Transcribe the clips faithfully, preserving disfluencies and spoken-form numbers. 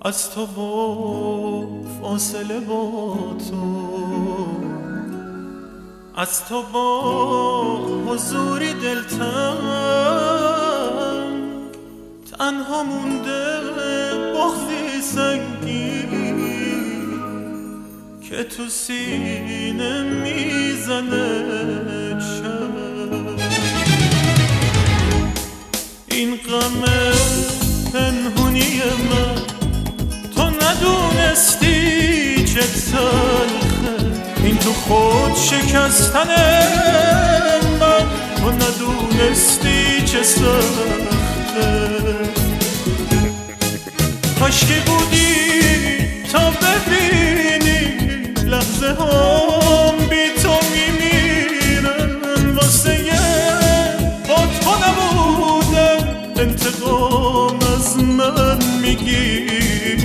از تو با فاصله با تو، از تو با حضوری دلتنگ، تنها مونده بغضی سنگین که تو سینه میزنه شب. این غم پنهونی من تو ندونستی چه تلخه، این تو خود شکستن من تو ندونستی چه سخته. کاشکی بودی تا ببینی لحظه هم بی تو میمیرن، واسه با تو نبودم انتقام از من میگیرن.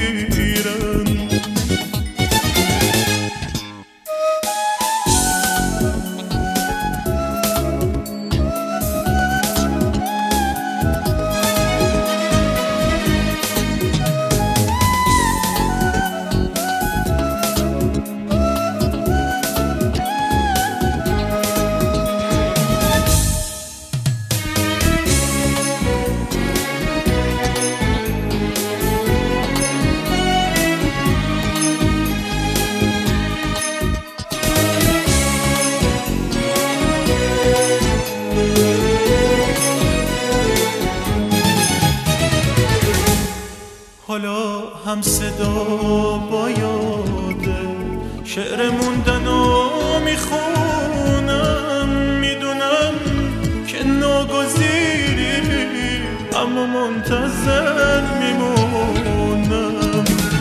حالا هم صدا با یاده شعر موندنو میخونم، میدونم که ناگزیری اما منتظر میمونم.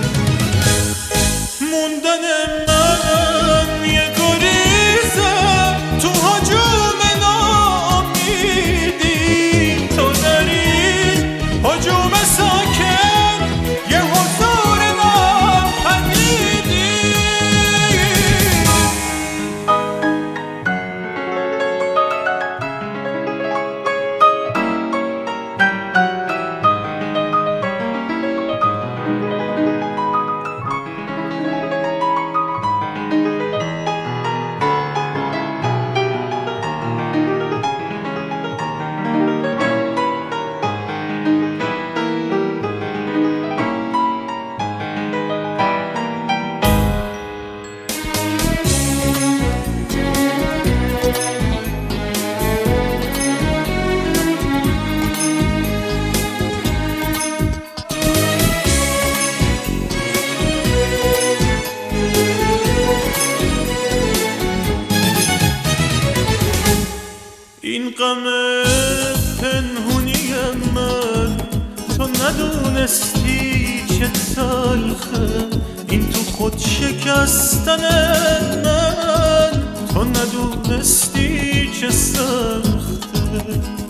موندن من یه گریزه تو هجوم ناامیدی، تو داری هجوم ساکن این غم پنهونی من تو ندونستی چه تلخه، این تو خود شکستن من تو ندونستی چه سخته.